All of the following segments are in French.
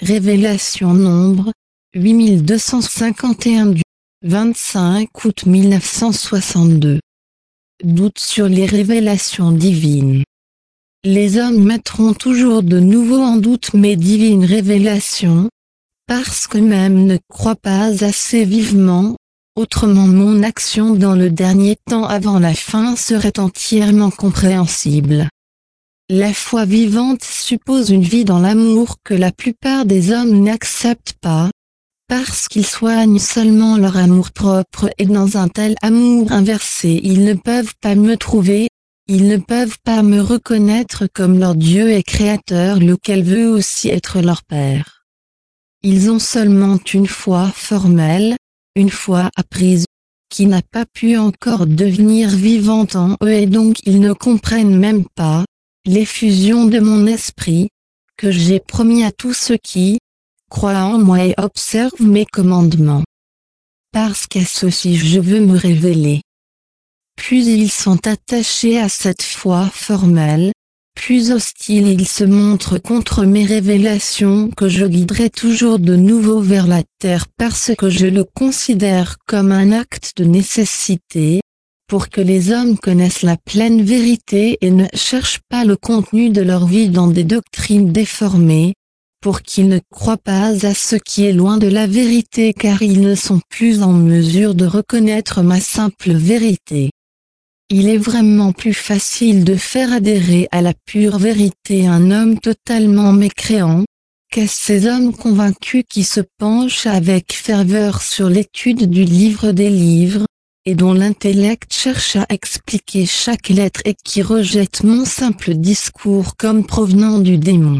Révélation nombre 8251 du 25 août 1962. Doute sur les révélations divines. Les hommes mettront toujours de nouveau en doute mes divines révélations, parce qu'eux-mêmes ne croient pas assez vivement, autrement mon action dans le dernier temps avant la fin serait entièrement compréhensible. La foi vivante suppose une vie dans l'amour que la plupart des hommes n'acceptent pas, parce qu'ils soignent seulement leur amour-propre et dans un tel amour inversé ils ne peuvent pas me trouver, ils ne peuvent pas me reconnaître comme leur Dieu et Créateur lequel veut aussi être leur Père. Ils ont seulement une foi formelle, une foi apprise, qui n'a pas pu encore devenir vivante en eux et donc ils ne comprennent même pas l'effusion de mon esprit, que j'ai promis à tous ceux qui croient en moi et observent mes commandements. Parce qu'à ceux-ci je veux me révéler. Plus ils sont attachés à cette foi formelle, plus hostiles ils se montrent contre mes révélations que je guiderai toujours de nouveau vers la terre parce que je le considère comme un acte de nécessité, pour que les hommes connaissent la pleine vérité et ne cherchent pas le contenu de leur vie dans des doctrines déformées, pour qu'ils ne croient pas à ce qui est loin de la vérité car ils ne sont plus en mesure de reconnaître ma simple vérité. Il est vraiment plus facile de faire adhérer à la pure vérité un homme totalement mécréant, qu'à ces hommes convaincus qui se penchent avec ferveur sur l'étude du livre des livres, et dont l'intellect cherche à expliquer chaque lettre et qui rejettent mon simple discours comme provenant du démon.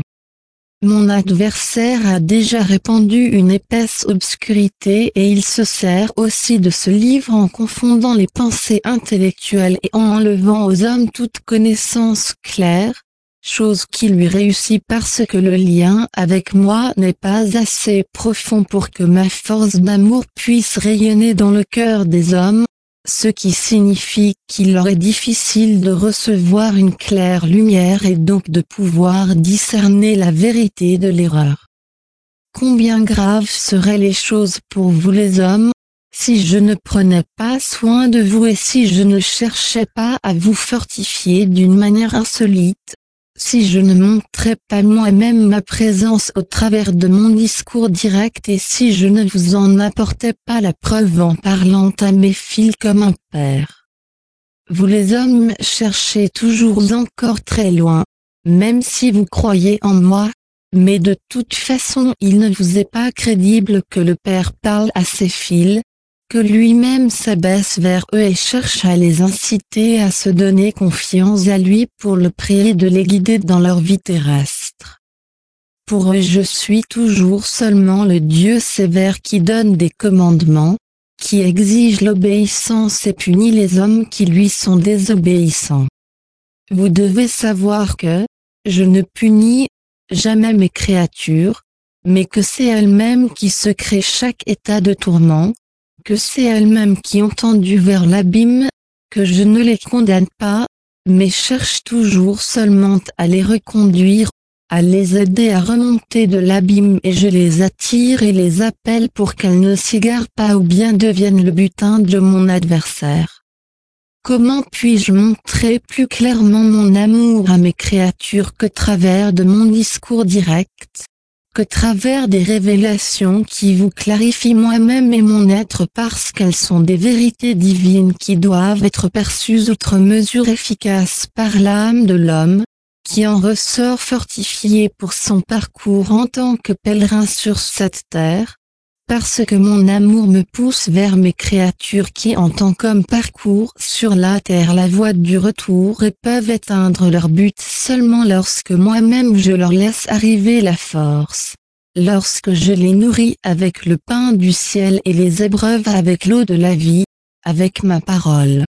Mon adversaire a déjà répandu une épaisse obscurité et il se sert aussi de ce livre en confondant les pensées intellectuelles et en enlevant aux hommes toute connaissance claire, chose qui lui réussit parce que le lien avec moi n'est pas assez profond pour que ma force d'amour puisse rayonner dans le cœur des hommes, ce qui signifie qu'il leur est difficile de recevoir une claire lumière et donc de pouvoir discerner la vérité de l'erreur. Combien graves seraient les choses pour vous les hommes, si je ne prenais pas soin de vous et si je ne cherchais pas à vous fortifier d'une manière insolite, si je ne montrais pas moi-même ma présence au travers de mon discours direct et si je ne vous en apportais pas la preuve en parlant à mes fils comme un père. Vous les hommes cherchez toujours encore très loin, même si vous croyez en moi, mais de toute façon il ne vous est pas crédible que le Père parle à ses fils, que lui-même s'abaisse vers eux et cherche à les inciter à se donner confiance à lui pour le prier de les guider dans leur vie terrestre. Pour eux je suis toujours seulement le Dieu sévère qui donne des commandements, qui exige l'obéissance et punit les hommes qui lui sont désobéissants. Vous devez savoir que, je ne punis jamais mes créatures, mais que c'est elles-mêmes qui se créent chaque état de tourment, que c'est elles-mêmes qui ont tendu vers l'abîme, que je ne les condamne pas, mais cherche toujours seulement à les reconduire, à les aider à remonter de l'abîme et je les attire et les appelle pour qu'elles ne s'égarent pas ou bien deviennent le butin de mon adversaire. Comment puis-je montrer plus clairement mon amour à mes créatures que travers de mon discours direct ? Que travers des révélations qui vous clarifient moi-même et mon être parce qu'elles sont des vérités divines qui doivent être perçues outre mesure efficaces par l'âme de l'homme, qui en ressort fortifié pour son parcours en tant que pèlerin sur cette terre, parce que mon amour me pousse vers mes créatures qui entendent comme parcours sur la terre la voie du retour et peuvent atteindre leur but seulement lorsque moi-même je leur laisse arriver la force, lorsque je les nourris avec le pain du ciel et les ébreuve avec l'eau de la vie, avec ma parole.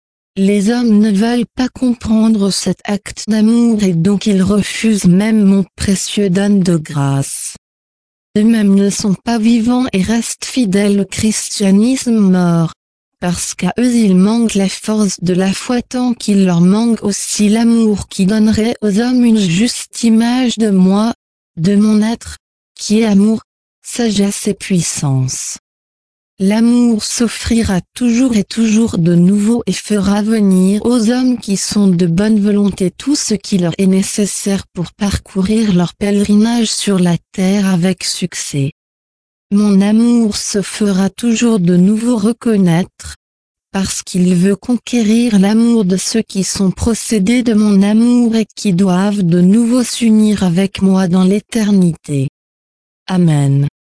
Les hommes ne veulent pas comprendre cet acte d'amour et donc ils refusent même mon précieux don de grâce. Eux-mêmes ne sont pas vivants et restent fidèles au christianisme mort, parce qu'à eux il manque la force de la foi tant qu'il leur manque aussi l'amour qui donnerait aux hommes une juste image de moi, de mon être, qui est amour, sagesse et puissance. L'amour s'offrira toujours et toujours de nouveau et fera venir aux hommes qui sont de bonne volonté tout ce qui leur est nécessaire pour parcourir leur pèlerinage sur la terre avec succès. Mon amour se fera toujours de nouveau reconnaître, parce qu'il veut conquérir l'amour de ceux qui sont procédés de mon amour et qui doivent de nouveau s'unir avec moi dans l'éternité. Amen.